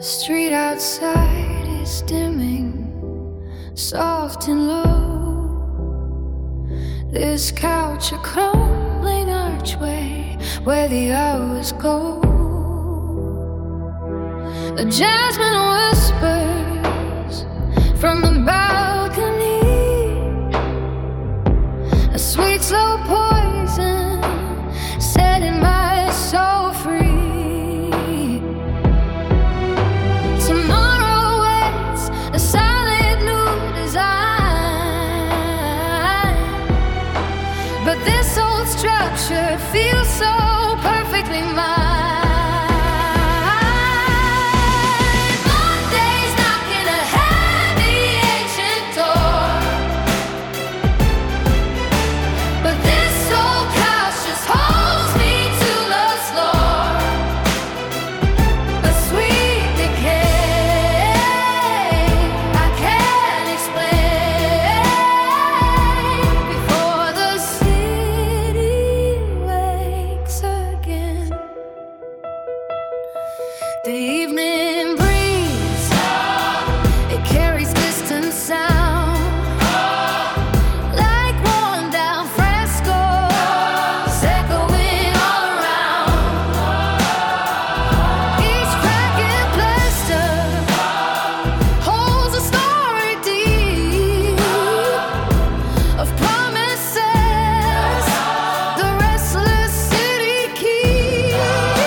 Street outside is dimming, soft and low. This couch a crumbling archway where the hours go. The jasmine whispers from the balcony, a sweet slow poison setting my soul free. Tomorrow waits a solid new design, but this old structure feels so perfectly mine. The evening breeze, it carries distant sound, like worn down frescoes echoing all around. Each crack in plaster holds a story deep of promises the restless city keeps.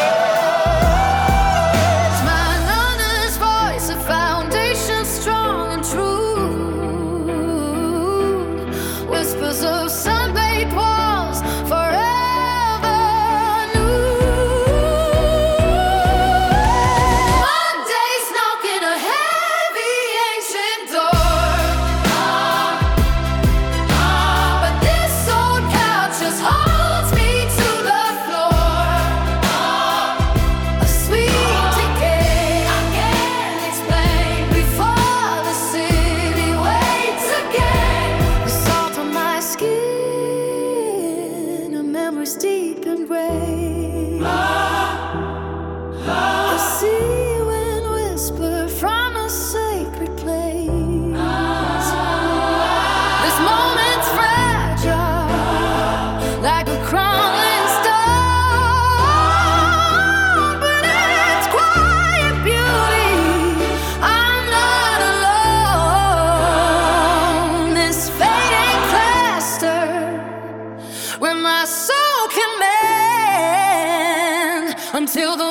Whispers of sun-baked walls forever new. Monday's knocking a heavy ancient door, but this old couch just holds me to the floor. A sweet decay I can't explain before the city waits again. The salt on my skin, a memory's deep and gray. A sea wind whisper from a sacred place. This moment's fragile, like a crumbling stone, but its quiet beauty, I'm not alone. This fading plaster where my soul can mend until the